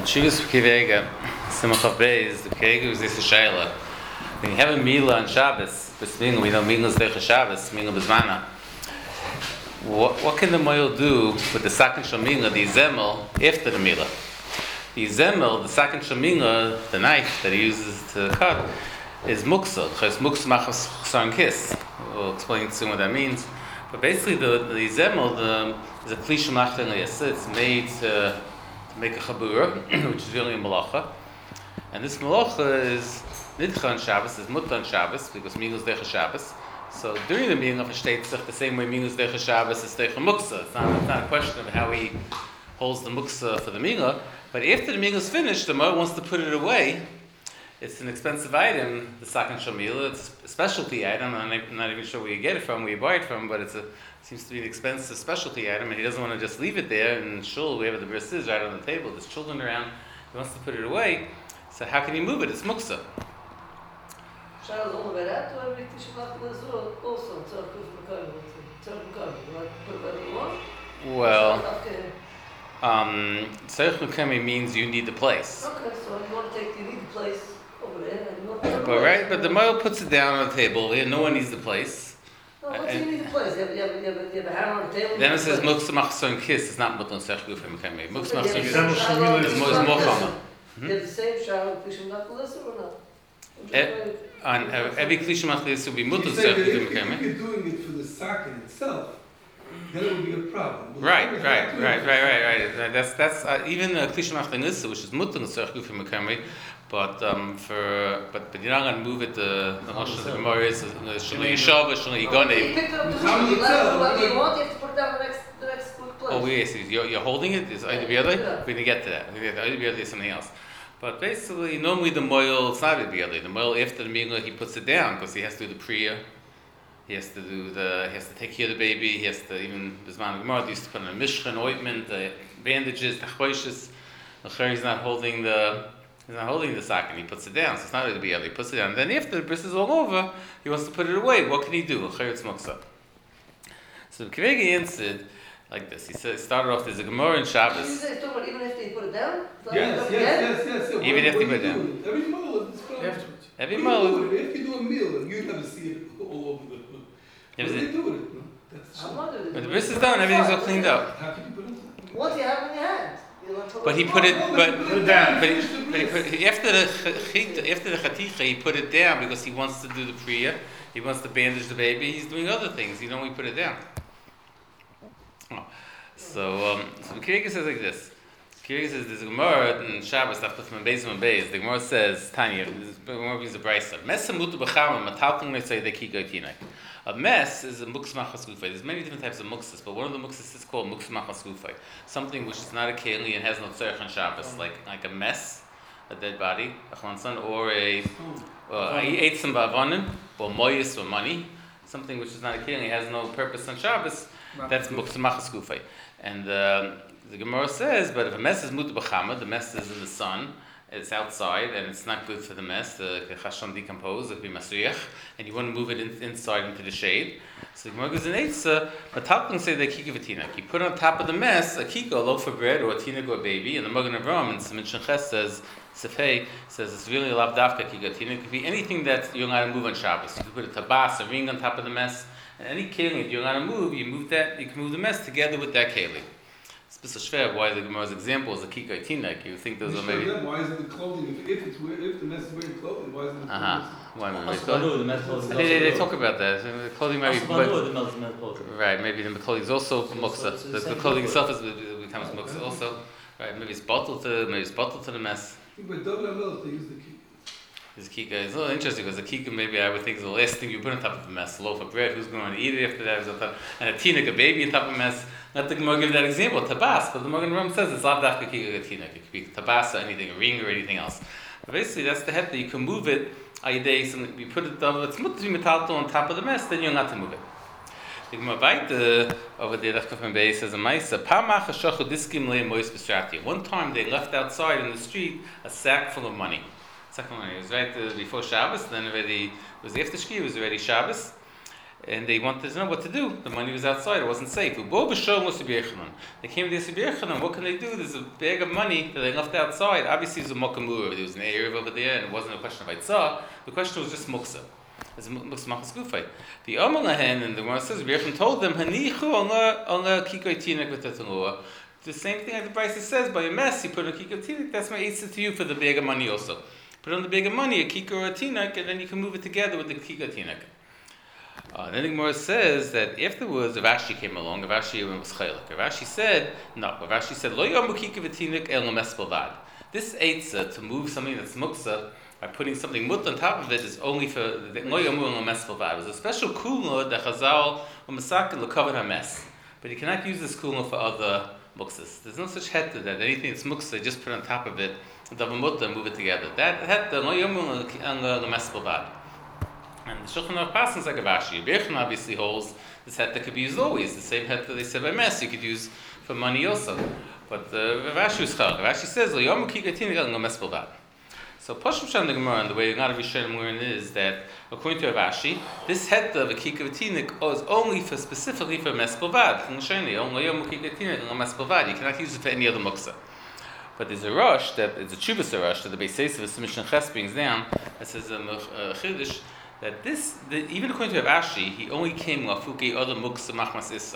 Shuvas Kivega, Simcha Beis, the Kivega is this Shaila. When you have a Mila on Shabbos, we know Mila is Decha Shabbos, Mila Bezmana. What can the Moil do with the second Shamila, the Zemel, after the Mila? The Zemel, the second Shamila, the knife that he uses to cut, is Muksa, because Muksa Machas Chsar Kiss. We'll explain soon what that means. But basically, the Zemel is a Kli Shemach Yasa. It's made to make a Chabura, which is really a Malacha. And this Malacha is Nidcha on Shabbos, is Mutta on Shabbos, because Mila is Decha Shabbos. So during the meaning of a Shteitzach, the same way Mila is Decha Shabbos is Decha Muksa. It's not a question of how he holds the Muksa for the Mila. But after the Mila is finished, the Mo wants to put it away. It's an expensive item, the Sakan Shamila. It's a specialty item. I'm not even sure where you get it from, where you buy it from, but it seems to be an expensive specialty item, and he doesn't want to just leave it there in shul, wherever the bris is, right on the table. There's children around. He wants to put it away. So how can he move it? It's muksa. Well, Tzarech Mekami means you need the place. Okay, so you need the place over there. But the Moel puts it down on the table. No one needs the place. No, what do you need the place? You have a hammer on the table? Then it says Muksa Machson Kiss. It's not Mutan Tzarech Mekami. Muksa Machson Kiss is more common. You have the same shower with Klishim Nachalisa or not? On every Klishim Nachalisa will be Mutan Tzarech Mekami. If you're doing it for the sakin itself, then it would be a problem. Right. That's even Klishim Nachalisa, which is Mutan Tzarech Mekami. But you're not going to move it. The Rosh of the Gemara is Shalom Yishav, Shalom Yigoneh. You picked it up the Shalom, you want, you have to put it down the next place. Oh, yes, you're holding it. Is Oida B'yadai? We're going to get to that. Oida B'yadai is something else. But basically, normally the Moil, it's not Oida B'yadai. The Moil, after the Mila, he puts it down because he has to do the Priya. He has to take care of the baby. He has to, even Bizman Gemara, they used to put on a mishkan, ointment, bandages, tachboishes. He's not holding the sack, he puts it down. So it's not going to be he puts it down. And then after the bris is all over, he wants to put it away. What can he do? So the Kivegi answered like this. He said, started off, there's a Gemara in Shabbos. You say even if they put it down? Yes. Even if they put it down. Every model is Every model. If you do a meal, and you never see it all over the place. What do they do with it? When the bris is done, everything's all cleaned up. How can you put it? What do you have in your hand? But he put it, but after the chaticha, he put it down because he wants to do the priya. He wants to bandage the baby. He's doing other things. He don't put it down. So the Kirega says like this. Kirega says there's a Gemara in Shabbos after from Beis and Beis. The Gemara says Tanya. The Gemara is a brayso. Mesamutu b'chama matalking letzay dekigo tinai. A mess is a muksa machas gufay. There's many different types of muksas, but one of the muksas is called muksa machas gufay. Something which is not a keli and has no tzarech on Shabbos, like a mess, a dead body, a chlansan, or he ate some bavanim, or moyis, or money. Something which is not a keli and has no purpose on Shabbos. That's muksa machas gufay. And the Gemara says, but if a mess is muta b'chama, the mess is in the sun. It's outside, and it's not good for the mess. The chashon decompose, it could be masriach, and you want to move it inside into the shade. So the Gemara goes in Eitzah, but Talpun say the kika v'tinak. You put on top of the mess a kika, a loaf of bread, or a tinak or a baby, and the Magen Avraham in Siman Ches says, Sefei says it's really a lav dafka kika tinak. It could be anything that you're not to move on Shabbos. You could put a tabas, a ring on top of the mess, and any keli that you're not to move, you can move the mess together with that keli. It's a shver why the Gemara's example is a kikay tinek. You think those are maybe. Why is it the clothing? If the mess is wearing clothing, why is it the clothing? Why not? They talk about that. The clothing maybe. Right, maybe the clothing is also muksa. The clothing itself becomes muksa also. Right, maybe it's bottled to the mess. But double ML, they use the kika. This kika is a little interesting because the kika maybe I would think is the last thing you put on top of a mess. A loaf of bread, who's going to eat it after that? And a tinek, a baby on top of a mess. Not the Gemara give that example, tabas, but the Magen Avraham says it's lav dafka kika tinek. It could be tabas or anything, a ring or anything else. But basically, that's the head that you can move it. You put it double, it's mutter metalto on top of the mess, then you're not to move it. The Gemara weiter over there, Dafka from Beis says a ma'isa. Pamach hashachu diskim le mois b'strati. One time they left outside in the street a sack full of money. It was right before Shabbos. Then already it was after Shki. It was already Shabbos. and they wanted to know what to do. The money was outside; it wasn't safe. They came to the Yisrael. What can they do? There's a bag of money that they left outside. Obviously, it was a mokamur. There was an area over there, and it wasn't a question of Eitzah. The question was just muksa. It's muksa machas gufay. The Omalahen and the one says Yisrael told them hanichu ala kikoy tinek v'tetanua. The same thing like the Brisa says, by a mess, you put a kikor tinek, that's my eitzah to you for the bag of money also. Put on the bag of money, a kikor or a tinek, and then you can move it together with the kikor tinek. Then the Gemara says that afterwards, Rashi came along, Rashi was chaylik. Rashi said, no, Rashi said, lo yomu kikor v'tinek el mes bavad. This eitzah, to move something that's muksa, by putting something mut on top of it, is only for lo yomu el mes bavad. It was a special kula that Chazal or Masakin l'kavod ha-mes. But you cannot use this kula for other muksas. There's no such heta that anything that's muksa, just put on top of it, davar mutta, move it together. That heta, lo yomu el mes bavad. And the Shulchan Aruch passes like a Rashi. Birchon obviously holds this heta could be used always. The same heta they said by mess you could use for money also. But Rashi is chal. Rashi says lo yomu kikor tinek el mes bavad. So Pashim Shan the Gemara, and the way not every Shem learn is that according to Rashi, this heta of a kikor tinek is only for specifically for mes bavad. Lo yomu kikor tinek el mes bavad. You cannot use it for any other muksa. But there's a rush that it's a chuvas rush that the Beis Yosef of Mishnah Ches brings down that says a chiddush that even according to Rashi, he only came lafuke other muksa machmas issa.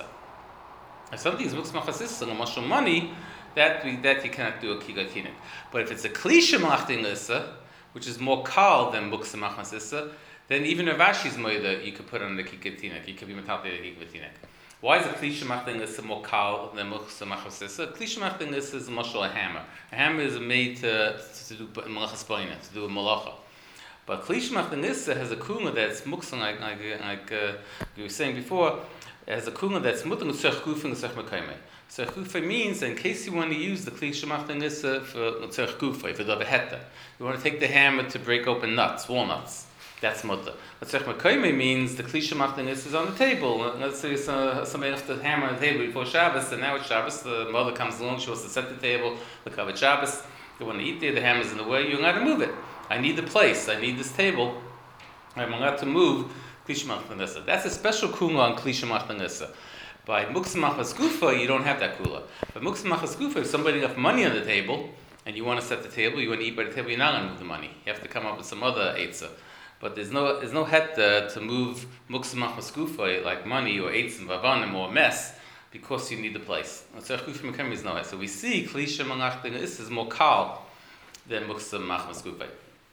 If something is muksa machmas issa, no much money, that you cannot do a kikor tinek. But if it's a klisha malachting issa, which is more kal than muksa machmas issa, then even if Rashi's moida, you could put on the kikor tinek. You could be metal the kikor tinek. Why is a klisha malachting issa more kal than muksa machmas issa? Klisha malachting issa is a hammer. A hammer is made to do malachas baina, to do a malacha. But Klish Machtan Issa has a kuma that's muksan, like we were saying before, it has a kuma that's mutan tzech gufa and tzech mekayme. Tzech gufa means that in case you want to use the Klish Machtan Issa for tzech gufa, for the heta, you want to take the hammer to break open nuts, walnuts. That's muta. But tzech mekayme means the Klish Machtan Issa is on the table. Let's say somebody left the hammer on the table before Shabbos, and now it's Shabbos, the mother comes along, she wants to set the table, the covered Shabbos, they want to eat there, the hammer's in the way, you're not to move it. I need the place. I need this table. I'm allowed to move Klisha Machtan Issa. That's a special kula on Klisha Machtan Issa. By Muksa Machas Gufa, you don't have that kula. By Muksa Machas Gufa, if somebody left money on the table and you want to set the table, you want to eat by the table, you're not going to move the money. You have to come up with some other eitzah. But there's no heta to move Muksa Machas Gufa like money or eitzah vavanim or mess because you need the place. So we see Klisha Machtan Issa is more kal than Muksa Machas Gufa.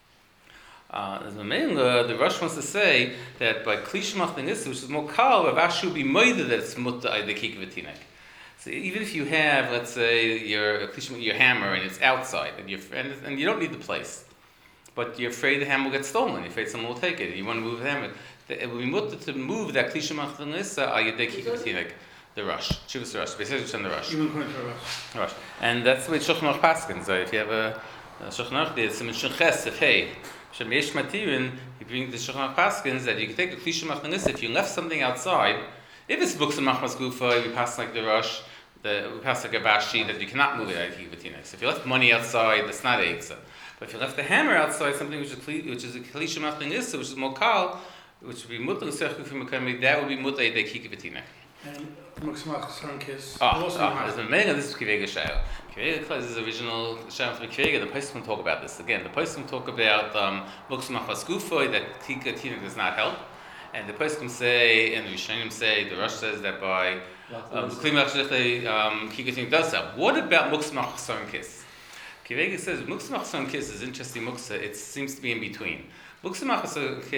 The Rosh wants to say that by Klish Machtan Issa, which is more kal, Rashi would be moida that it's mutta the kikor v'tinek. So even if you have, let's say, your hammer and it's outside, and you don't need the place, but you're afraid the hammer will get stolen, you're afraid someone will take it, you want to move the hammer, it would be mutta to move that Klish Machtan Issa the kikor v'tinek. The Rosh, Chuvas Rosh, basically the Rosh. Even according to Rosh. And that's the way Shulchan Aruch paskins. So if you have a Shulchan Aruch, there's some Mishnah Ches, if hey. He brings the Shulchan Aruch paskins that you can take a Klisha Machtan Issa if you left something outside. If it's books of Machmas Gufa, we pass like the Rosh, we pass like a Rashi that you cannot move it out of kikor v'tinek. So if you left money outside, that's not eitzah. But if you left the hammer outside, something which is a Klisha Machtan Issa, which is more kal, which would be mutar tzech gufa mekayme, that would be mutar the kikor v'tinek. And Muksmach Sankis. There's a many of this is Kivega Shaila. Kivega is the original Shaila from Kivega. The Poskim talk about this again. The Poskim talk about Muksmach Vaskufoi that kikor v'tinek does not help, and the Poskim say, and the Rishonim say, the Rosh says that by Klimach kikor v'tinek does help. What about Muksmach Sankis? Kivega says Muksmach Sankis is interesting. Muksa, it seems to be in between. Muksa Machas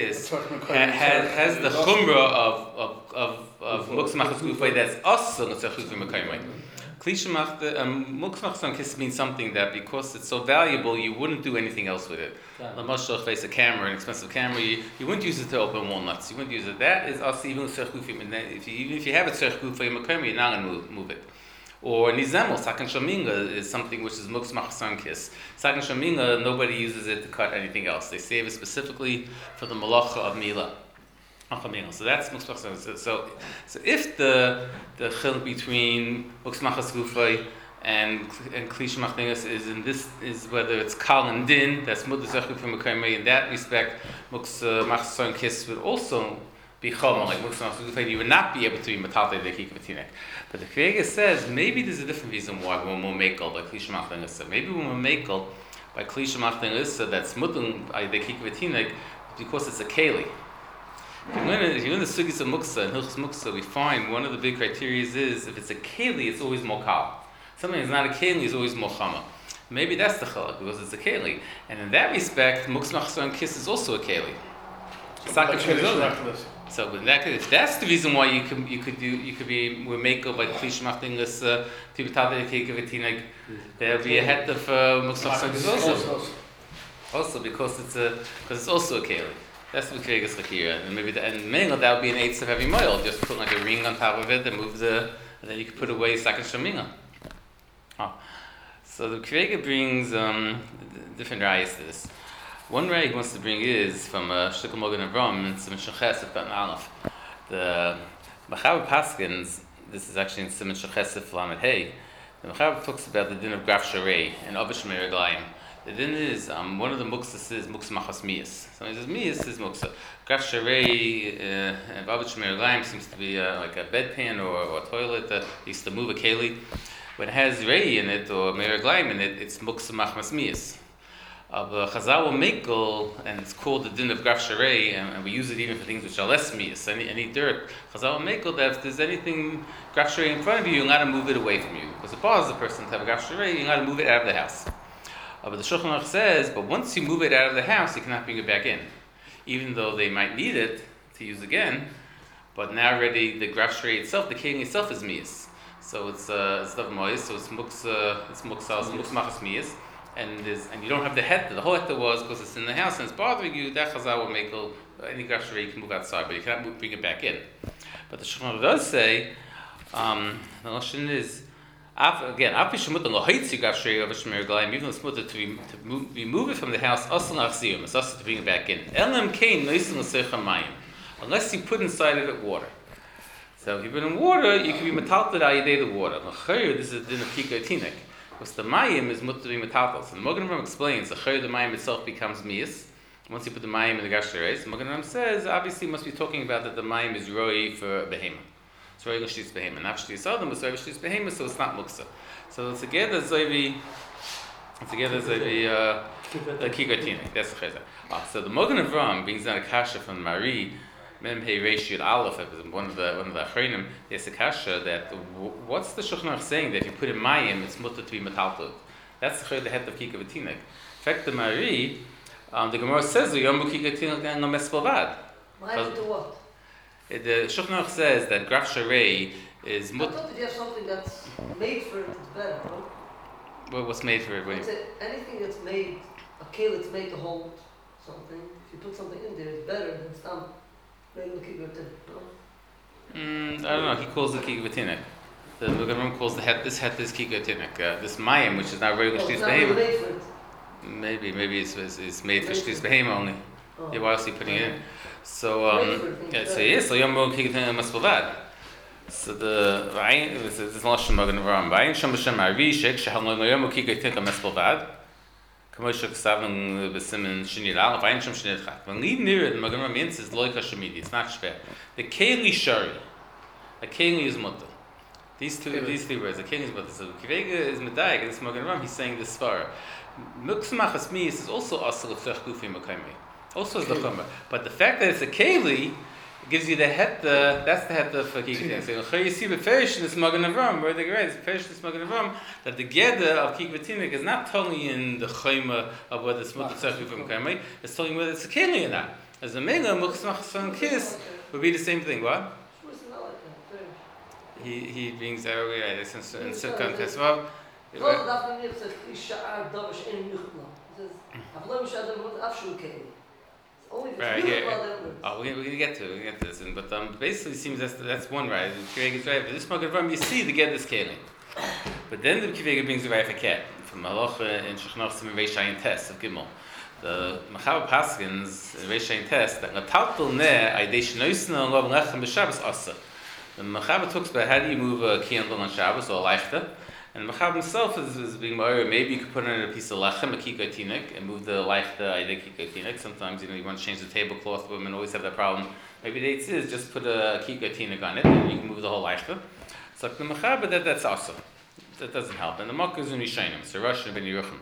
has the chumrah of Muksa Machas Gufay that's also Netzachut V'Mekayimay. Klisha Muksa Machas means something that because it's so valuable, you wouldn't do anything else with it. Lamashach face a camera, an expensive camera, you wouldn't use it to open walnuts. You wouldn't use it. That is also even Netzachut V'Mekayimay. Even if you have a Netzachut V'Mekayimay, you're not going to move it. Or Nizemel, Sakan Shaminga is something which is Muksa Machas Kis. Sakan Shaminga, nobody uses it to cut anything else. They save it specifically for the malacha of Mila. So that's Muksa Machas Kis. So if the chil between Muksa Machas Gufay and Klisha Machas is whether it's Kal and Din, that's Mutar Zechut from Mekayme. In that respect, Muksa Machas Kis would also be chom, like Muksa Machas, you would not be able to be Matalta the Kika Vatinek. But the Kvega says maybe there's a different reason why when we'll makel by Klisha Machtan Issa. Maybe when we'll makel by Klisha Machtan Issa that's Mutun by the Kika Vatinek because it's a Keli. If you're in the Sugis of Muksa and Hilchos Muksa, we find one of the big criteria is if it's a Keli, it's always Mokal. Something that's not a Keli is always Mochama. Maybe that's the Chalak because it's a Keli. And in that respect, Muksa Machsa and Kiss is also a Keli. So in that case, that's the reason why you could be we make up like Klish Machting this to be Tade Kikavitineg. There'll be a head of Muksa Machsa also because it's also a Keli. That's the Kregas Lakira, and maybe mainly that would be an eighth of every mile. Just put like a ring on top of it and and then you can put away second Shaminga. So the Krega brings different rayas to this. One ray he wants to bring is from Shtukal Mogen Avram and Siman Shechesef Tan Aleph. The Machaber Paskins, this is actually in Siman Shechesef Lamed Hey. The Machaber talks about the din of Graf Sharei and Avish Meraglayim. The din is one of the muksas is Muksa Machas Miyas. So he says Miyas is Muksa. Graf Sharei and Avish Meraglayim seems to be like a bedpan or a toilet that used to move a keli. When it has rei in it or meraglayim in it, it's muksa machmas miyas. Chazal will makel, and it's called the din of graf sharei, and we use it even for things which are less miyas. Any dirt, Chazal will makel that if there's anything graf sharei in front of you, you're not to move it away from you, because it bothers the person to have a graf sharei. You're not to move it out of the house. But the Shulchan Aruch says, but once you move it out of the house, you cannot bring it back in, even though they might need it to use again. But now already the graf sharei itself, the king itself is miyas. So it's dav mois, so it's muksa machas miyas, and you don't have the heta. The whole heta was because it's in the house and it's bothering you. That chazal will make any graf sharei you can move outside, but you cannot bring it back in. But the Shulchan Aruch does say the lashon is again afi shemut lo haitzi graf sharei of shmer glayim, even though it's mutter to remove it from the house asal nachziyum, it's also to bring it back in. Elam kain noisim l'seicha mayim, unless you put inside of it water. So if you put in water, you can be metalted ayidei the water. This is the din of kika tinek. Because the mayim is mutter to be metalted. So the Mogen Avram explains the mayim itself becomes miyas. Once you put the mayim in the gash reis, the Mogen Avram says obviously you must be talking about that the mayim is roi for behema. It's roi l'shtis behema. Not shtis adam, but roi l'shtis behema, so it's not muksa. So together zoivi the kika tinek. That's the chayza. So the Mogen Avram brings down a kasha from Mari. Mem Hey Reishid Aleph, one of the Achronim, there's a kasha that what's the Shulchan Aruch saying that if you put in mayim, it's mutter to be metaltud. That's the head of Kika V'Tinek. In fact, the Mari, the Gemara says the Yom Kika V'Tinek and no Mespelvad. Mayim to what? The Shulchan Aruch says that Graf Sharei is mutter. I thought that you have something that's made for it, it's better, no? What's made for it? Anything that's made, a kale that's made to hold something, if you put something in there, it's better than stam. I don't know. He calls it kika v'tinek. The Mogen calls this het is kika v'tinek. This mayim, which is not regular shtis behema. Maybe it's made for shtis behema only. Yeah, why else are you putting it in? So so yom kika v'tinek maspovad. So the this is lashon Mogen Avram. Vayin sham b'shem Ari shek shehal yom kika v'tinek maspovad. When leave near it, the Mogen Avram means is loika shemidi. It's not shver. The keli shari, a keli is mutter. These three words. The keli is mutter. So Kvega is medayik. This Mogen Avram, he's saying this far. Muksa machas miyas is also asal l'flech gufi mekaymi. Also is the chomer. But the fact that it's a keli gives you the heta. That's the heta for kikvatin. So you see the ferish in this Mogen Avram, where the great ferish in this Mogen Avram, that the geda of kikvatinik is not totally in the chomer of whether it's mutter tzarchu from kaimei. It's telling whether it's a keli or not. As a mela muksamachas kiss would be the same thing. What? He brings everywhere in Sivkan Tesvav. Right here. We're gonna get to this, but basically it seems that's one right. The Kvega is right. But this Mogen Avram, you see the get this keli. But then the Kvega brings the right for cat from Halacha in Shulchan Aruch Siman Reish Ayin Tes of Gimel. The Machaber Paskins Reish Ayin Tes that Nataltel Ne Aydei Shnoisna Lov Lechem B'Shabbos Asa. The Machaber talks about how do you move a candle on Shabbos or leichter. And the Machaber himself is being more. Maybe you could put in a piece of lechem, a kikotinik, and move the leichter aydei kikotinik. Sometimes you want to change the tablecloth. Women always have that problem. Maybe the Eitz is just put a kikotinik on it and you can move the whole leichter. So the mechaber that's also. That doesn't help. And the Makkah is in Rishonim. It's a Rosh ben Yerucham.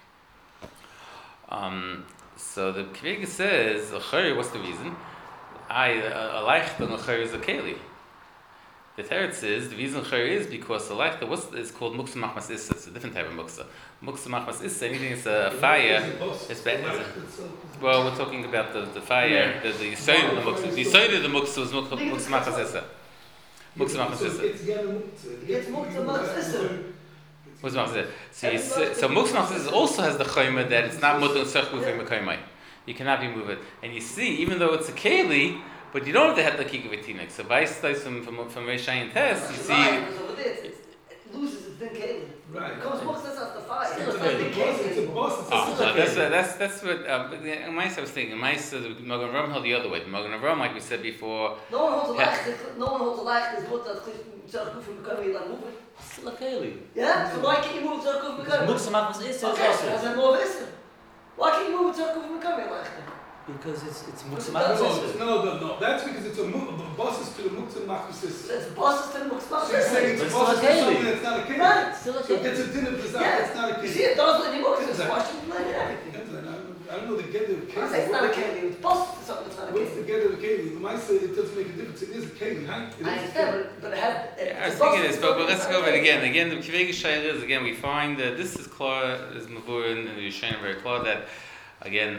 So the Kvega says, what's the reason? A leichter and a is a keli. The teretz is, the reason chayr is because the leichter is called muksa machmas issa. It's a different type of muksa. Muksa machmas issa, anything that's a fire, it's better. Well, we're talking about the fire, the yisoid of the muksa. The yisoid of the muksa was muksa machmas issa. Muksa machmas issa. It's muksa machmas issa. Muksa machmas issa. So muksa machmas issa also has the chayma that it's not mutter tzech gufim mekayimai. You cannot remove it. And you see, even though it's a keli, but you don't have to have the kikavetinik. So by from Reishayin test, you see. It loses its din keli. Right. It comes muksa after fire. It's a boss. That's what Maisa was thinking. Maisa, the Magen Avraham held the other way. The Magen Avraham, like we said before. No one holds a light. There's mutter that's tzarkuf from Mekayim. You like move it. Still a keli. Yeah. So why can't you move tzarkuf from Mekayim? Muksa machmas issa is Okay, also. has that more of issa? Why can't you move tzarkuf from Mekayim like that? Because it's muksa No, machmas issa. no. That's because it's a bosses to the muktzah machmas. It's bosses to the muksa So you're saying But it's it's not bosses a to keli. something that's not a keli. Right. Still a So keli. it's a din of the Yeah. that's not a You keli. see, it does what any muksa is. Exactly. Washing line and everything. I don't know the get of I say it's not a keli. keli. It's bosses to something that's not a What's the keli. get of the keli? The mice say it doesn't make a difference. It is a keli, huh? It is I a understand, keli. but it has. I was thinking this, but let's go over it again. Again, the Kvega Shayla is, again, we find that this is clear, is Mavur and the Yishayim very clear that, again,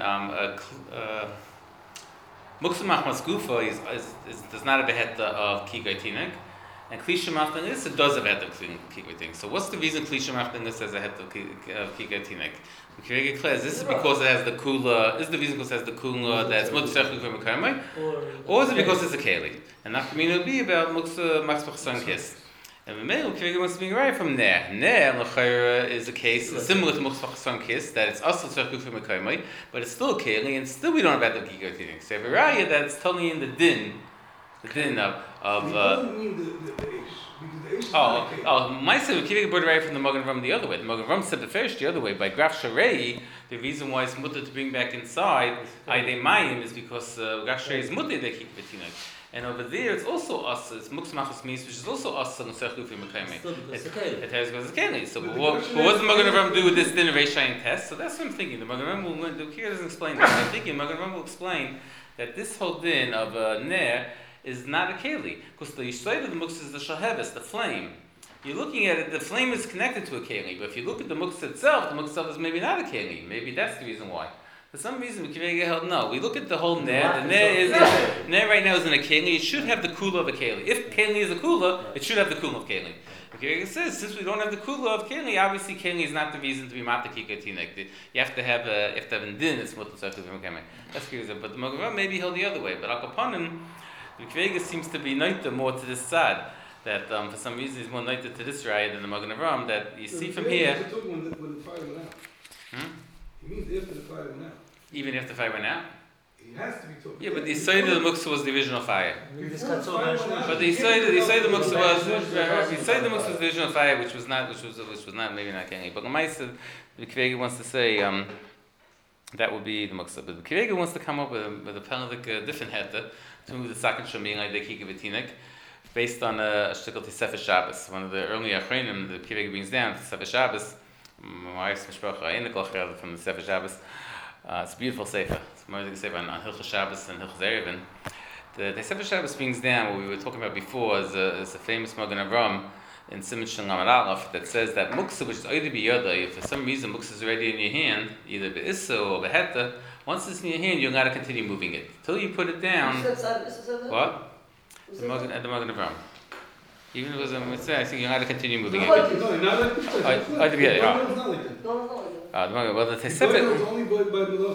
Muksa Machmas Gufa does not have a heta of Kikotinik, and Klisha Machtan Issa does have a heta of Kikotinik. So what's the reason Klisha Machtan Issa has a heta of Kikotinik? The Kvega declares this is because it has the kula, is the reason because it has the kula that's Mutzach Gufa Mekarmai, or is it because it's a Keli? And Nachkamina would be about Muksa Machmas Kiss. And the male Kvega wants to be right from there. Ner L'chayra is a case similar to Muksa Kiss, that it's also Tzach Gufa Mekarmai, but it's still a Keli, and still we don't have the Kikotinik. So we have a raya that's totally in the din of It doesn't mean the ish, because the ish is not a keli. Maisa Kvega brought it right from the Magen Avraham the other way. The Magen Avraham said the first the other way. By Graf Sharei, the reason why it's mutter to bring back inside Aydei Mayim is because Graf Sharei is mutter they keep Kikotinik. And over there, it's also us. It's Muksa Machmas Mis, which is also us on Tzach Gufa Mekarmai. Still because it's a keli. It has because it's Keli. So But what does the Magen Avraham do with this din of Reishayin test? So that's what I'm thinking. The Magen Avraham will, the Kira doesn't explain that. I'm thinking the Magen Avraham will explain that this whole din of Ner is not a Keli. Because the Yisrael of the Muksa is the Shaheves, the flame. You're looking at it, the flame is connected to a Keli. But if you look at the Muksa itself, the Muksa itself is maybe not a Keli. Maybe that's the reason why. For some reason, we can held no. We look at the whole Ner. The Ner right now is in a Keli. It should have the Kula of a Keli. If Keli is a Kula, it should have the Kula of Keli. Okay, it says since we don't have the Kula of Keli, obviously Keli is not the reason to be Mata Kikotinik. You have to have a din. It's Mutter Tzach Gufa Mekarmai. That's curious. But the Magen Avraham maybe held the other way. But Akapanim, the Kvega seems to be noita more to this side. That for some reason he's more noita to this raya than the Magen Avraham. That you see from here. You're talking when the fire went out. He means after the fire went out. Even if the fire went out? He has to be talking. Yeah, but the Yisrael of the Muksa was the original fire. Before the fire went out, But the Yisrael of the Muksa was the original fire, which was not maybe not Keli. But Lamaisa, the Kvega wants to say that would be the Muksa. But the Kvega wants to come up with a penalty different heta to move the second Shomim like the Kikavetinik, based on a shtickle to Sefer Shabbos. One of the early Achronim, the Kvega brings down Sefer Shabbos. My wife's mishpacha in the Klocher from the Sefer Shabbos. It's a beautiful sefer. It's more like a sefer on Hilchos Shabbos and Hilchos Erevin. The Sefer Shabbos brings down what we were talking about before is a famous Magen Avraham in Siman Shin Lamed Aleph that says that Muksa, which is already biyada, if for some reason Muksa is already in your hand, either be'issa or be'heta, once it's in your hand, you're not to continue moving it. Till you put it down. What? The Magen Avraham. Even if it was a mitzvah, I think you're not to continonly moving it. No, not like this. Well, the Sefer Sefer. only by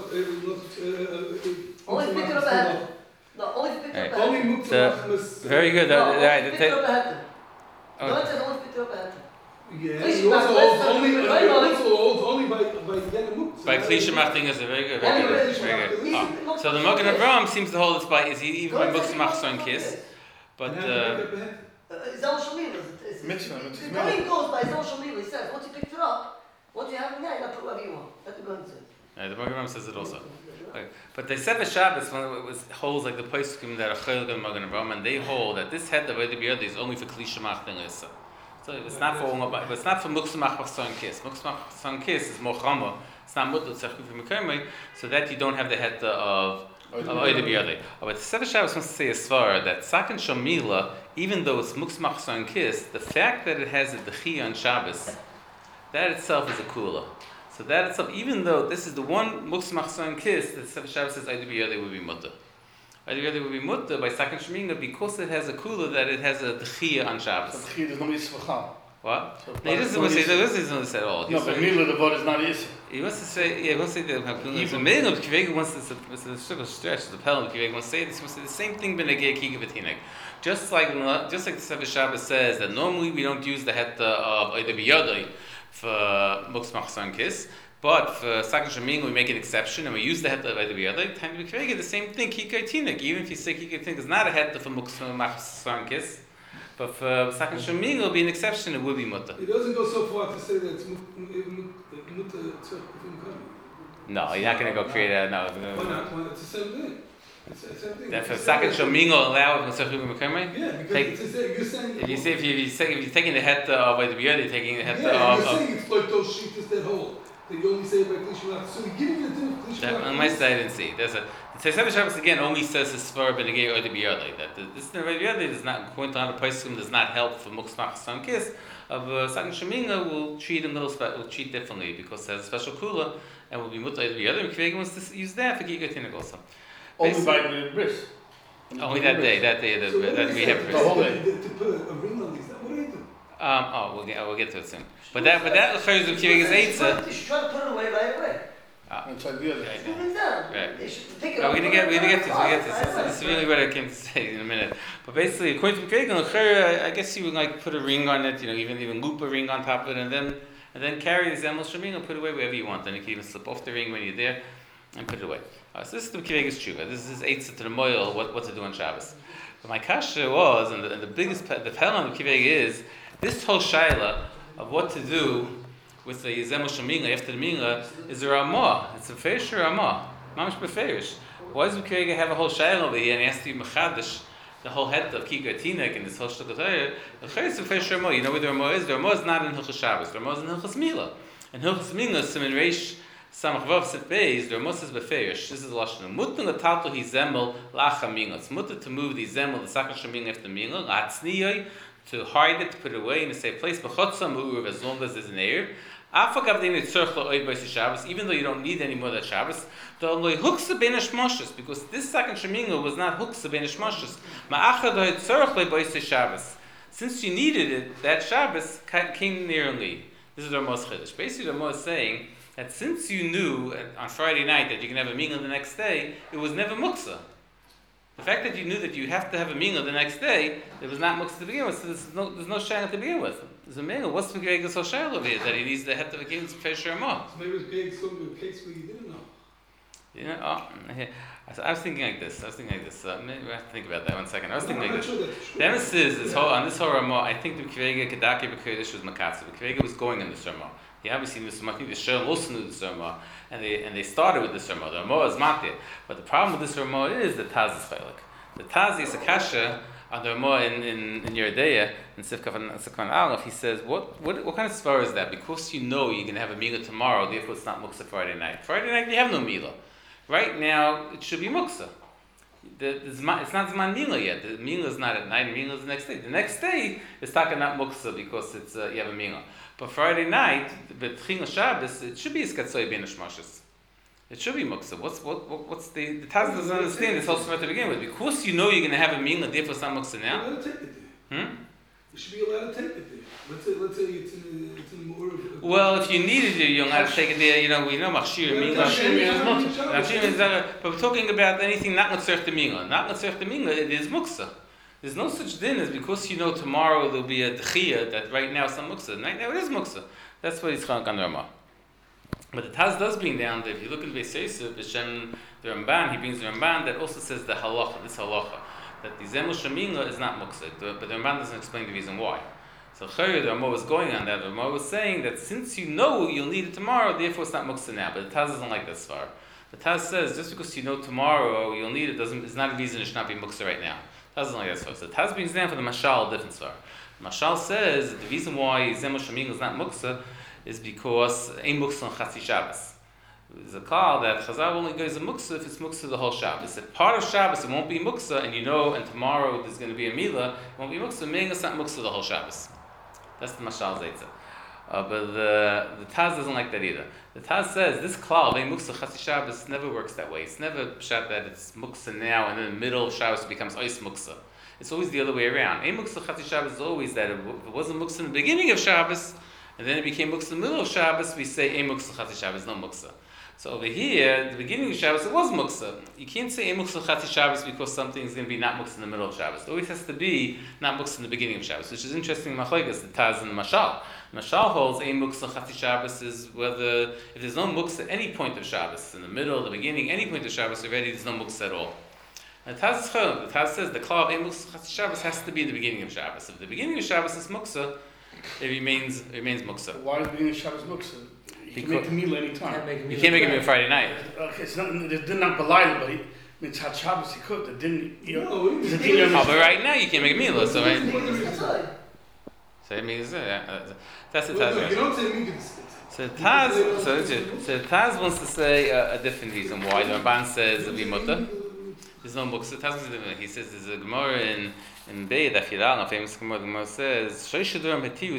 Only pick it up a head. No, only pick it up a head. Only Muktzah. Very good. No, Right. only pick it up a head. No, it says only pick it up a head. Yeah, he also holds only by Yana Muktzah. By Klisha Machting is a very good. Very good. So the Magen Avraham seems to hold it by even by Muktzah Machson Kiss, but. Zal Shamil is Mitzvah. the going goes by Zal Shamil. He says, once you picked it up, what you have in there, you got to put whatever you want. That's the gun says. The Magen Avraham says it also. Right. But they said the Shabbos when it was holds like the poskim that are Chayil and Magen Avraham, and they hold that this head of Oida B'Yodai is only for Klishimach and Issa. So it's not for it's not for Muksamach B'Son Kiss. Muksamach B'Son Kiss is more Chama. It's not Mutlu Tzachuf Mekomei, so that you don't have the head of Oida B'Yodai. But the Sefer Shabbos wants to say as far that Sakin Shomila, even though it's Muksamach B'Son Kiss, the fact that it has a Dechiyah on Shabbos, that itself is a Kula. So that itself, even though this is the one Muksamach Son Kiss, that Sefer Shabbos says Oida B'Yodai would be Mutta. Oida B'Yodai would be Mutta by Sakin Sheminga because it has a Kula that it has a Dechiyah on Shabbos. So Dechiyah is not Yisvacham. What? So No, he doesn't want to say this at all. No, but Mila, the word is not Yisvach. He wants to say, he wants to say that the meaning of Kivega wants to, it's a sort of stretch, the Pelham of Kivega wants to say this, wants to say the same thing B'negei Kiga V'Tinek. Just like the Sefer Shabbos says that normally we don't use the heta of Oida B'Yodai for Muksamach Son Kiss, but for Sakin Sheminga we make an exception and we use the heta of Oida B'Yodai. Time to Kivega the same thing Kikei Tinek. Even if you say Kikei Tinek is not a heta for Muksamach Son Kiss, but for Sakin Sheminga will be an exception. It will be Mutta. It doesn't go so far to say that it's Mutta Tzach. No, you're not going to go create a no. Why not? Well, it's the same thing. It's the same thing. That for Sakin Sheminga allow it Tzachuf Mekomei. Yeah, because you're saying. If you're taking the heta of Oida B'Yodai, you're taking the heta Yeah, you're of. saying it's like those shittas that hold. That you only say by Klishmalach. So you're giving it to Klishmalach. On my side, I didn't see. There's a the Sefer Shabbos again only says it's for B'negei Oida B'Yodai. That this Oida B'Yodai does not, according to other poskim, does not help for Muksamach Son Kiss. Of Sakin Sheminga will treat will treat differently because it has a special kula and will be Mutta Oida B'Yodai. And Kivega wants to use that for Kikei Tinek also. Only by the bris. Only that day that we have. The whole day. To put a ring on these, what do they do? We'll get to it soon. But that refers to Kivega's Eitzah. You should try to put it away right away. Inside the other. Right. Put it down. Right. They should pick it No, up. we're gonna get to this. Right. This is really what I came to say in a minute. But basically, according to Kivega, I guess you would like put a ring on it, even loop a ring on top of it, and then carry the Zemel Sheminga and put it away wherever you want. Then you can even slip off the ring when you're there and put it away. So this is the Kivega's tshuva. This is Eitzah to the Moil, what to do on Shabbos. But my kasha was, and the biggest, the Pelham of Kivega is, this whole shaila of what to do with the Zemel Sheminga after the Minga is a Ramah. It's a Ferish Ramah. Mamash Beferish. Why does Kivega have a whole shaila over here and he has to be Mechadish, the whole head of Kikei Tinek and this whole Shtukot Torah? The Chayes is a Ferish Ramah. You know where the Ramah is? The Ramah is not in Hilchos Shabbos. The Ramah is in Hilchos Mila. And Hilchos Minga, Simen Reish, Samach Vav Sit Beis, the Ramos is Beferish. This is the Lashon. Mutter Latalto Hi Zemel Lacha Minga. It's mutter to move the Zemel, the Sakin Sheminga after Minga, Latzniyoi, to hide it, to put it away in a safe place. B'chotzam U'uv, as long as there's an air. Even though you don't need any more that Shabbos, because this Sakin Sheminga was not huksa ben Shabbos. Since you needed it, that Shabbos came nearly. This is the Ramos Chiddush. Basically, the Ramos is saying that since you knew on Friday night that you can have a mingle the next day, it was never muksa. The fact that you knew that you have to have a mingle the next day, it was not muksa to begin with, so there's no shayla to begin with. There's a mingle. What's the Greg so shayla over here that he needs the head of a game to pay Shemah? So maybe it was some case where you didn't know. I was thinking like this. Maybe we have to think about that 1 second. I was thinking like this. The emphasis on this whole Ramah, I think the Kivega Kedaki B'Kodesh was Makatsa. The Kivega was going in this Ramah. He obviously knew this Ramah. I think the Shem also knew this Ramah, and they started with this Ramah. The Ramah is Mateh. But the problem with this Ramah is the Taz is Chaylik. The Taz is a kasha on the Ramah in Yeridea, in Sifkan Aleph. He says, what kind of svar is that? Because you know you're going to have a Mila tomorrow, therefore it's not Muksa Friday night. Friday night you have no Mila. Right now, it should be Muksa. It's not Zman Mila yet. The Mila is not at night, the Mila is the next day. The next day is taka not Muksa because it's you have a Mila. But Friday night, B'Tchina Shabbos, it should be Iskatzoi Ben Shmashis. It should be Muksa. What's the Taz doesn't understand this whole story to begin with. Because you know you're going to have a Mila, therefore it's not Muksa now. You're allowed to take it there. You should be allowed to take it there. Let's say it's in more of. Well, if you needed it, you're allowed to take it there. We know Machshir Mila. But we're talking about anything not Natzerch the Mila. Not Natzerch the Mila, it is Muksa. There's no such din as because you know tomorrow there'll be a Dechiyah that right now it's not Muksa. Right now it is Muksa. That's what he's calling on the Ramah. But the Taz does bring down that if you look at Beis Yosef, B'Shem the Ramban, he brings the Ramban that also says the halacha, this halacha, that the Zemel Sheminga is not Muksa. But the Ramban doesn't explain the reason why. So Chayr, the Ramah was going on that. The Ramah was saying that since you know you'll need it tomorrow, therefore it's not Muksa now. But the Taz doesn't like this far. The Taz says just because you know tomorrow you'll need it is not a reason it should not be muksa right now. Taz is only that for. So the Taz brings down for the mashal a different svar. Mashal says the reason why Zemo Shaming is not muksa is because ein muksa on Chatzi Shabbos. There's a call that Chazal only goes a muksa if it's muksa the whole Shabbos. If part of Shabbos it won't be muksa, and you know, and tomorrow there's going to be a milah, it won't be muksa, meaning it's not muksa the whole Shabbos. That's the mashal zaytza. But the Taz doesn't like that either. The Taz says this klal, ein muksa Chatzi Shabbos, never works that way. It's never pshat that it's muksa now, and then in the middle of Shabbos it becomes ois muksa. It's always the other way around. Ein muksa Chatzi Shabbos is always that if it wasn't muksa in the beginning of Shabbos, and then it became muksa in the middle of Shabbos, we say ein muksa Chatzi Shabbos, no muksa. So over here, at the beginning of Shabbos, it was muksa. You can't say muksa Chatzi Shabbos because something is going to be not muksa in the middle of Shabbos. It always has to be not muksa in the beginning of Shabbos, which is interesting. Machlokes, the Taz and the Mashal. Mashal holds muksa Chatzi Shabbos is whether if there's no muksa at any point of Shabbos, in the middle, the beginning, any point of Shabbos already, there's no muksa at all. And the Taz is chum. The Taz says the klal of muksa Chatzi Shabbos has to be in the beginning of Shabbos. If the beginning of Shabbos is muksa, it remains muksa. Why is beginning of Shabbos muksa? You can make the meal anytime. You can't make it on Friday night. Okay, it's not, it did not belie, but Mitzvah Shabbos he could. It didn't, you know. No, the it's thing of- Oh, but right now you can't make a meal, so right. Inside. So it means that's the You Taz. don't say me can. So Taz wants to say a different reason why the Ramban says the Mutter. There's no muksa. Taz is different. He says there's a Gemara in Beis Afilal, a famous Gemara. The Gemara says Shoishadurim Hatiyu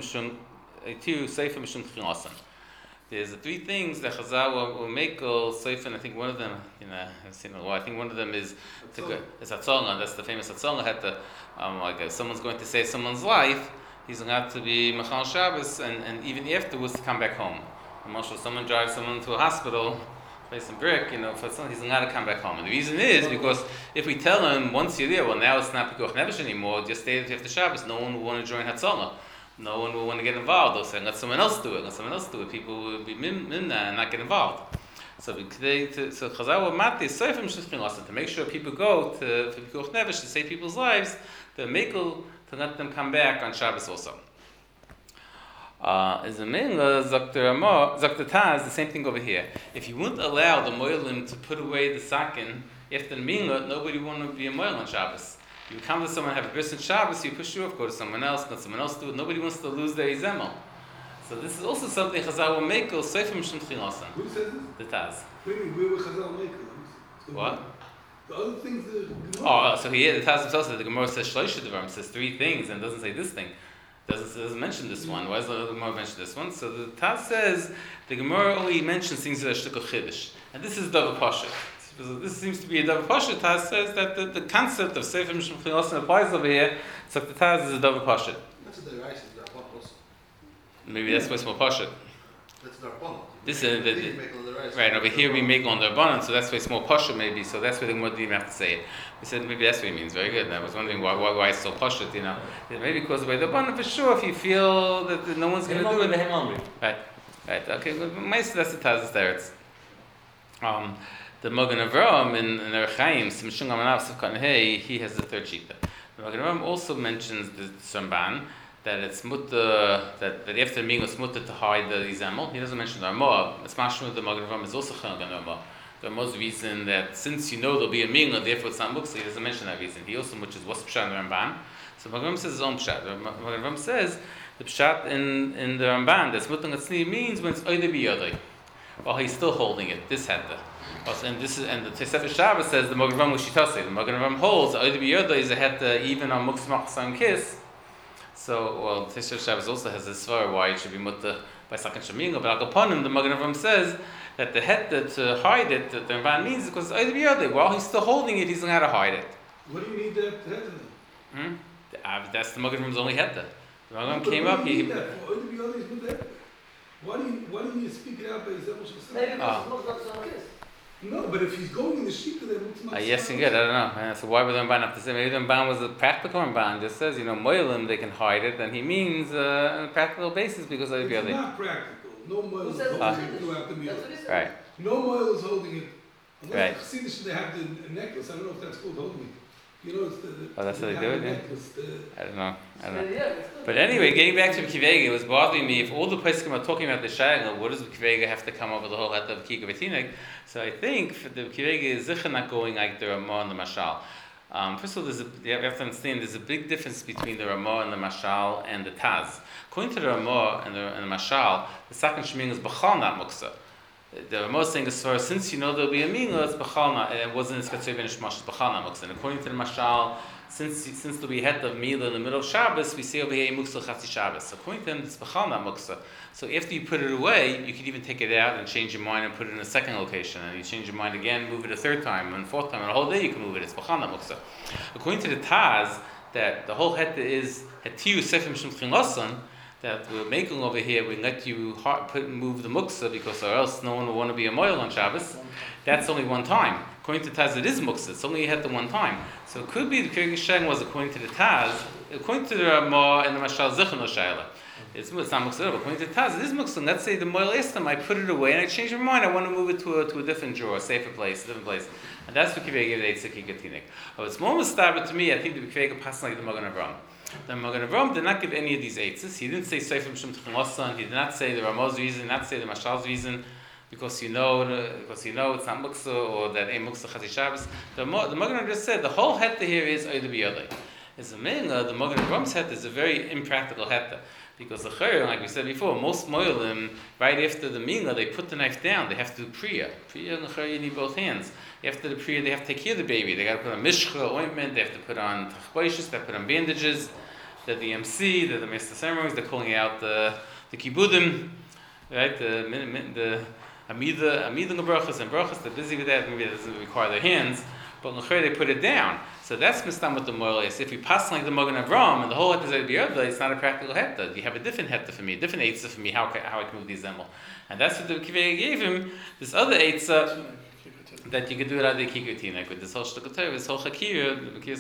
Seifa Mishum Tchilasan. There's three things that Chazal will make Seifa, and I think one of them, I've seen it a while. I think one of them is Hatzonga. That's the famous Hatzonga. Had to, like if someone's going to save someone's life, he's allowed to be Machal Shabbos, and even afterwards to come back home. And someone drives someone to a hospital, place some brick, for someone, he's allowed to come back home. And the reason is because if we tell him once you're there, well now it's not Pikuach Nefesh anymore, just stay there after Shabbos, no one will want to join Hatzonga. No one will want to get involved. They'll say, let someone else do it. People will be mimna and not get involved. So Chazal will mati Seifim Shishkin to make sure people go to Pikuach Nefesh to save people's lives, the Mekel to let them come back on Shabbos also. As a Mela, Dr. Taz, the same thing over here. If you wouldn't allow the Moilim to put away the Sakin, after the Mela, nobody would want to be a Moil on Shabbos. You come to someone, have a bris on Shabbos, you push you off, go to someone else, let someone else do it. Nobody wants to lose their Izemel. So this is also something Chazal will make, or Seifim Shum Tchilasan. Who says this? The Taz. Where will Chazal make it? What? The other things that. So the Taz himself says the Gemara says Shloisha Devarim, says three things, and doesn't say this thing. Doesn't mention this one. Why does the Gemara mention this one? So the Taz says the Gemara only mentions things that are shtuk of Chiddush, and this is Davar Pasha. This seems to be a Davar Pasha. Taz says that the concept of Sefer Mishum Chilasan applies over here. So the Taz is a Davar Pasha. That's a derivation, Darpon also. Maybe that's why it's more Pasha. That's Darpon. This is right over here we make on the Rabbanan, so that's why it's more Pasha maybe. So that's why the Gemara didn't even have to say it. We said maybe that's what he means. Very good. And I was wondering why it's so Pasha. Maybe because by the Rabbanan for sure. If you feel that no one's going to do it, right. Okay. Well, that's the Taz's teretz. The Magen Avraham in Orach Chaim, Simshung Amanav Sivkan Hey, he has the third shita. The Magen Avraham also mentions the Ramban that it's mutter that after the meal it's mutter to hide the Izemel. He doesn't mention the Ramah. It's mashma the Magen Avraham is also chayil on Ramah. The Ramah's reason that since you know there'll be a meal, therefore it's not muksa. He doesn't mention that reason. He also mentions what's pshat in the Ramban. So Magen Avraham says his own pshat. The Magen Avraham says the pshat in the Ramban that's mutter gatzli means when it's oida biyadai. Well, he's still holding it. This had the. And the Tosefes Shabbos says the Magen Avraham Ushitase. The Magen Avraham holds the oida biyadai is a heta even on muksa machsa and kiss. So, Tosefes Shabbos also has this svar why it should be mutter by Sakan Shaminga, but upon him, the Magen Avraham says that the heta to hide it, the Ramban means because oida biyadai. While he's still holding it, he's not how to hide it. What do you need that head then? That's the Magen Avrahm's only heta. The Magen Avraham But came what up. do you need that for? Oida biyadai is good that. Why do you speak it out by Zemel Shasam? Maybe because it's not so kiss. No, but if he's going in the sheet to them, it's not. Yes and good. I don't know. So why would the Ramban have to say? Maybe the Ramban was a practical Ramban. Just says, Moilim, they can hide it, and he means on a practical basis because oida It's biyadai. not practical. No moil is Who says holding it's it throughout the meal. That's what he said. Right. No moil is holding it. Right. Unless the Chassidish, they have the necklace. I don't know if that's called holding it. You know, it's the. Oh, that's how they do it, yeah? Necklace, I don't know. Yeah, it's good. But anyway, getting back to Kivega, it was bothering me if all the places are talking about the Shaila, what does the Kivega have to come over the whole hat of Kika Vetinik? So I think for the Kivega is Zicha not going like the Ramah and the Mashal. First of all, you have to understand there's a big difference between the Ramah and the Mashal and the Taz. According to the Ramah and the Mashal, the second Sheming is B'chal not Muksa. The Ramah is saying as far as since you know there'll be a Mingla, it's B'chal not, and it wasn't Skatzei Ben Ishmash, it's B'chal not Muksa. And according to the Mashal, since there'll be het of Mila in the middle of Shabbos, we say over here Muksa Chatzi Shabbos. So according to them, it's B'chal not Muksa. So after you put it away, you could even take it out and change your mind and put it in a second location. And you change your mind again, move it a third time, and fourth time, and a whole day you can move it. It's B'chal not Muksa. According to the Taz, that the whole het is Hetiu Sefim Shemchin Lasan, that we're making over here, we let you move the muksa because or else no one will want to be a moil on Shabbos. That's only one time. According to Taz, it is muksa. It's only you had the one time. So it could be the Kirk Shem was according to the Taz, according to the Ramah and the Mashal Zichon or Shaila. It's not muksa, but according to the Taz, it is muksa. Let's say the moil istam, I put it away and I change my mind. I want to move it to a different drawer, a safer place, a different place. And that's what Kivega gave the Eitzah Kigatinik. But it's more mustaber to me, I think the Kivega passed like the Magen Avram. The Magen Avram did not give any of these eitzes. He didn't say Seifim Shem Tchinosan. He did not say the Ramah's reason. He did not say the Mashal's reason, because you know it's not muksa or that ain't muksa Chatzi Shabbos. The Magen Avram just said the whole heta here is Oida B'Yodai. As a Mela, the Magen Avram's heta is a very impractical heta, because the Chayr, like we said before, most Moelim right after the Mila they put the knife down. They have to do Priya. Priya and the Chayr you need both hands. After the Priya they have to take care of the baby. They got to put on mishcha ointment. They have to put on tachboishes. They have to put on bandages. They're the MC, they're the master ceremonies, they're calling out the kibudim, right? The amida and brachas, they're busy with that, maybe it doesn't require their hands, but l'chayr they put it down. So that's mistam with the moral is. If you pass like the Magen Avram and the whole heta is biyodla, it's not a practical heta. You have a different heta for me, a different eitzah for me, how I can move these zemel. And that's what the Kivei gave him, this other eitzah, that you could do it out of the kikutinik with this whole shtukotay, this whole chakir, there's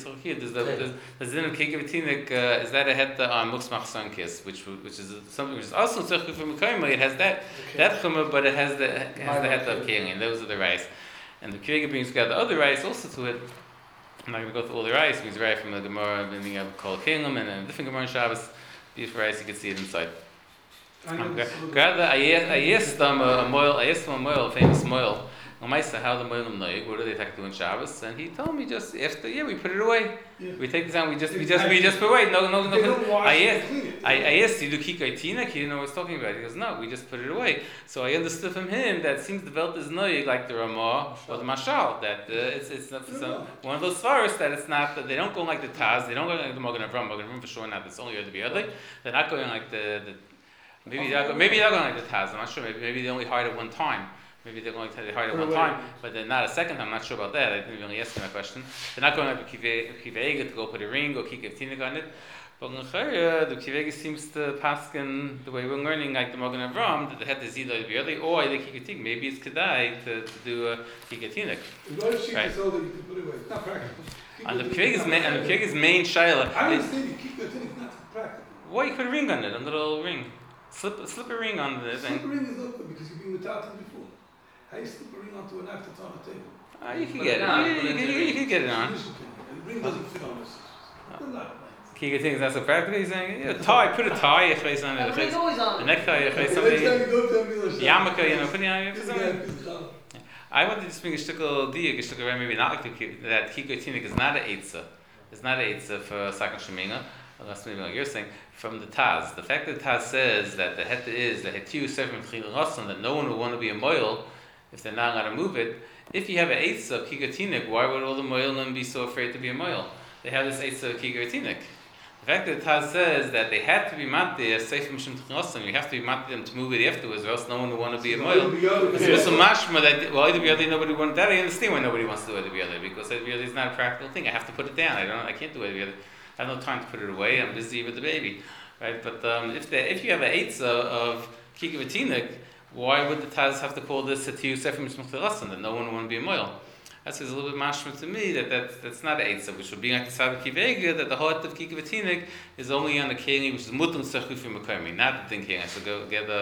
the din of kikutinik. Is that a heta on muksmach sankis, which is something which is also tzachuk from mekayma. It has that chumah, but it has the heta of kelim. Those are the rice, and the kivega brings together the other rice also to it. I'm not going to go through all the rice. Because right from the Gemara, then you have kol kelim, and a different Gemara in Shabbos. Beautiful rice, you can see it inside. I asked them a moil, famous moil. How the Moelim Noig, what do they take to do in Shabbos? And he told me just after, we put it away. Yeah. We take this out, we just put it away. No. I asked, you do Kikay Tinek? He didn't know what I was talking about. He goes, no, we just put it away. So I understood from him that it seems the Welt is Noig like the Ramah or the Mashal, that it's not for some, one of those svaros that it's not, that they don't go like the Taz, they don't go like the Magen Avram for sure not, it's only the Biyadli. They're not going like maybe they're going like the Taz, I'm not sure, maybe they only hired it one time. Maybe they're going to hide it one time, but then not a second time. I'm not sure about that. I didn't really ask him that question. They're not going to Kivega to go put a ring or Kikev Tinik on it. But the Kivega seems to paskin the way we're learning, like the Magen Avram, that they had to Zidai Biyadi or the Kikev Tinik. Maybe it's Kedai to do a Kikev Tinik. Right. It's not practical. And the Kivega's main shaila. I understand you keep the Tinik not practical. Why you put a ring on it, a little ring? Slip a ring on the thing. Slip a ring is not good because you've been without it before. How you slip a ring onto a knife that's on the table? You can get it. You can get it on. The ring doesn't fit on this. Kika thinks that's a practical. He's saying, tie. Put a tie. You face on it. The ring's always on. The necktie. You face The somebody. next time you go to Yarmulke. Put it on. I wanted to bring a shtukal diak, a shtukal maybe not like that. Kika Tinik is not an eitzah. It's not an eitzah for second shemina. Unless maybe like you're saying, from the Taz. The fact that the Taz says that the heta is the hetiu sefer m'chil rasan, that no one will want to be a moil if they're not allowed to move it. If you have an eitzah of kikatinik, why would all the moilim be so afraid to be a moil? They have this eitzah of kikatinik. The fact that the Taz says that they had to be matdi as sefer mishum t'chnosan, you have to be matdi them to move it afterwards, or else no one will want to be a moil. It's a mashma that either biyadi nobody wants that. I understand why nobody wants to do either biyadi, because either biyadi is not a practical thing. I have to put it down. I can't do either biyadi. I have no time to put it away. I'm busy with the baby, right? But if you have an eitzah of kikavatinik, why would the Taz have to call this a tiyu sefer mishmachterassan, that no one want to be a moil? That's a little bit mashma to me that's not an eitzah, which would be like the Sabbath Kivega, that the heart of kikavatinik is only on the keli, which is mutum tzachufim makomi, not the thinking. I should go get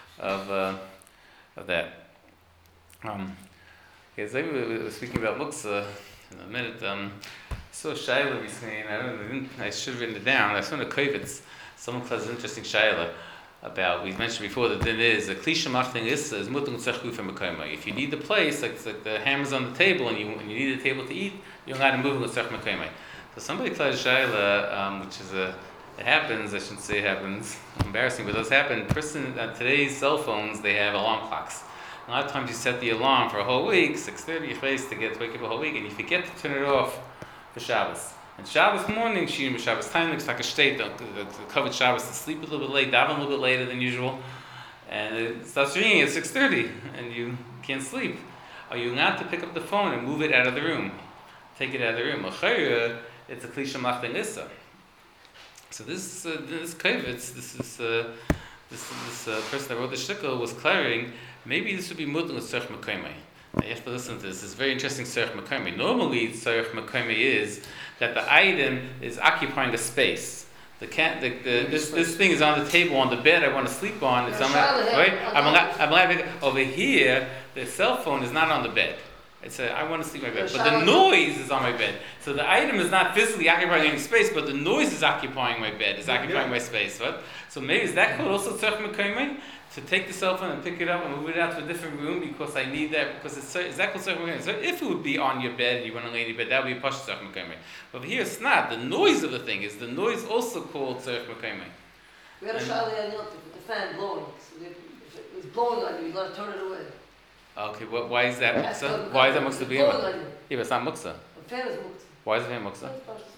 of that. Okay, so we're speaking about muksa in a minute. So Shaila recently, and I should have written it down. I saw in the Kovitz, someone caused an interesting Shaila about, we mentioned before that din is a klisha machting issa is mutung tzechgu from mekayma. If you need the place, like the hammer's on the table and you need a table to eat, you're not moving with tzech mekayma. So somebody caused Shaila, which is it happens, I shouldn't say it happens, embarrassing, but it does happen. Today's cell phones, they have alarm clocks. A lot of times you set the alarm for a whole week, 6:30 you face to wake up a whole week, and you forget to turn it off for Shabbos. And Shabbos morning, Shabbos time looks like a state, the covered Shabbos to sleep a little bit late, daven a little bit later than usual, and it starts ringing at 6:30, and you can't sleep. Are you allowed to pick up the phone and move it out of the room? Take it out of the room. It's a klisha machting issa. So this Kovitz, this person that wrote the shtickle was clarifying, maybe this would be mutter with tzarech mekayma. Now you have to listen to this. It's very interesting tzarech mekayma. Normally tzarech mekayma is that the item is occupying a space. This thing is on the table, on the bed I want to sleep on. It's on my, right? I'm allowed over here, the cell phone is not on the bed. I want to sleep in my bed, but the noise is on my bed. So the item is not physically occupying any space, but the noise is occupying my bed, is occupying my space. Right? So maybe is that called also tzarech mekayma? To take the cell phone and pick it up and move it out to a different room because I need that, because is that called tzarech mekayma? So if it would be on your bed and you want to lay in your bed, that would be pashut tzarech mekayma. But over here it's not. The noise of the thing is the noise also called tzarech mekayma. We had a Shaila with the fan blowing. So if it was blowing on you, you got to turn it away. Okay, why is that muksa? Why is that muksa to begin with? Yeah, but it's not muksa. The fan is muksa. Why is the fan muksa?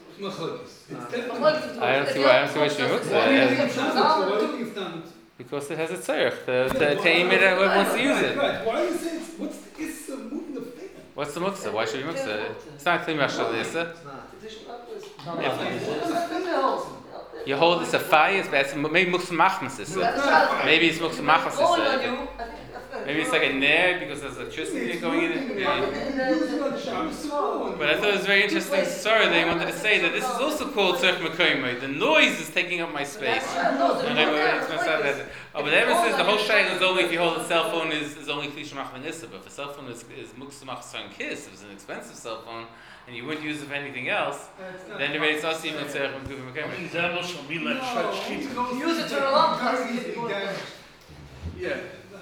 I don't see why she muksa. Why do you think it's not muksa? Because it has a tzarech to aim it at whoever wants to use it. Right. Why do you say what's the issa of moving the fan? What's the muksa? Why should we muksa? It's not clean mashal issa. You hold this a fire, it's bad. Maybe muksa machmas issa. Maybe it's muksa machmas issa. Maybe it's like a nair because there's electricity going in it. Yeah. But I thought it was very interesting story they wanted to say that this is also called tzarech mekayma. The noise is taking up my space. But ever since the whole shayla is only if you hold a cell phone is only klisha machman issa. But if a cell phone is muksa machsan kiss, if it's an expensive cell phone and you wouldn't use it for anything else, then the rates also even tzarech mekayma. Use it to alarm clock. Yeah.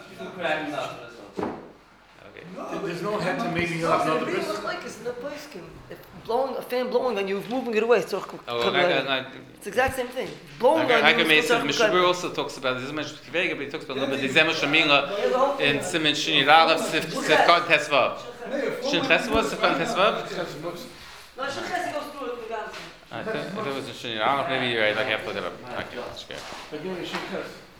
Okay. There's no head to maybe you'll have another business. Like it's in the place. If a fan blowing on you, moving it away. It's the exact same thing. Blowing on you. Mishabur also talks about this. But he talks about a little bit the Zema Shamila in Siman Shini Ralev Sifkot Tesvav. Shin Tesvav Sifkot Tesvav. No, Shechesi goes through it. If it was in Shini Ralev, maybe you're right. Like I have to look it up. Okay, let's go. Again,